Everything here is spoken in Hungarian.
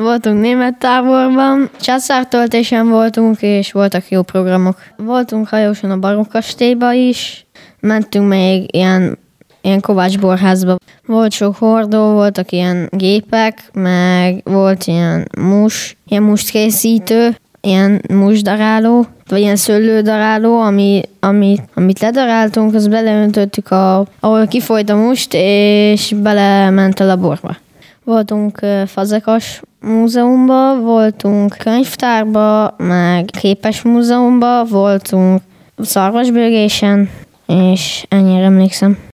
voltunk német táborban, császártöltésen voltunk, és voltak jó programok. Voltunk hajóson a Barokkastélyba is, mentünk még ilyen kovácsborházba. Volt sok hordó, voltak ilyen gépek, meg volt ilyen mustkészítő, ilyen mustdaráló, vagy ilyen szőlődaráló, amit ledaráltunk, azt beleöntöttük, ahol kifolyt a must, és belement a laborba. Voltunk Fazekas múzeumban, voltunk könyvtárba, meg képes múzeumban, voltunk Szarvasbőgésen, és ennyire emlékszem.